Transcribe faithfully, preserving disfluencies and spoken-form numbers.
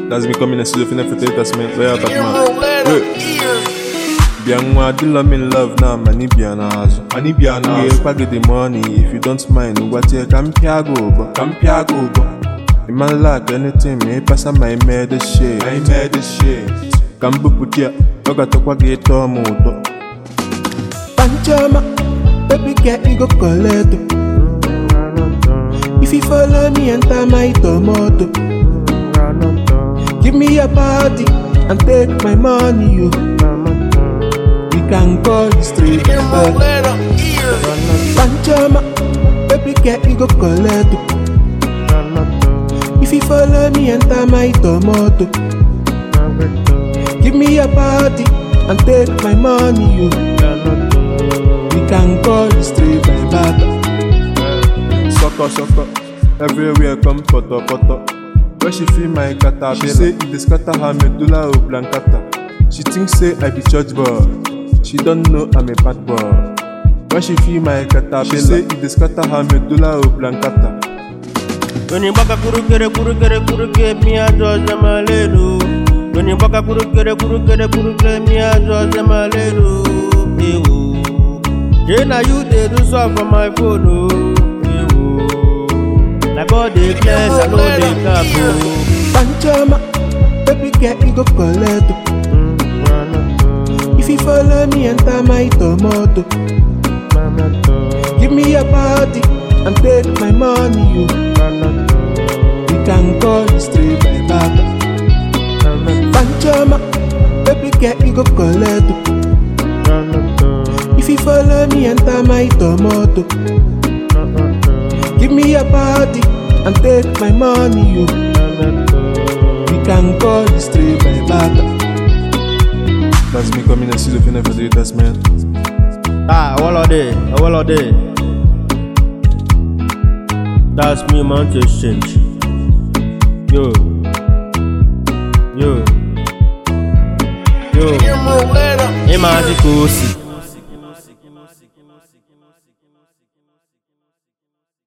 That's me coming and see the finna for that's me. Where up, man? Bianwa, do love me love now, mani bianazo. Mani bianazo. Yeah, pay the money if you don't mind. What you can piago, but can piago, but. In my life, anything me pass on my made the shit. I made the shit. Kambu putia, toga tokwa geto moto. Panchama, baby get you go collect. If you follow me and tie my tomato, give me a party and take my money, you. We can call it straight back. Panchama, baby get you go collect. If you follow me and tie my tomato, give me a party and take my money, you. We can call it straight back. Sucker, sucker, everywhere come poto, poto. When she feel my caterpillar, she say it is scatter her medulla oblongata. She think say I be church boy, she don't know I'm a bad boy. When she feel my caterpillar, she say it is scatter her medulla oblongata. When you baka kuru kere kuru kere kuru kere mi a George Malero. When you baka kuru kere kuru kere kuru kere mi a George Malero. Yeah, now you dey do so for my phone, oh. Like all the bless, I know they can't go. Panchama, baby get you go collect. If you follow me and tie my tomato, give me a party and take my money, you. We can call it straight back. Panchama, baby get you go collect. If you follow me and tie my tomato, give me a party and take my money, you. We can call it straight back. That's me coming and see the finna for the that's man. Ah, all of day, all of day. That's me, man, to exchange. Yo, yo, yo. Hey, man,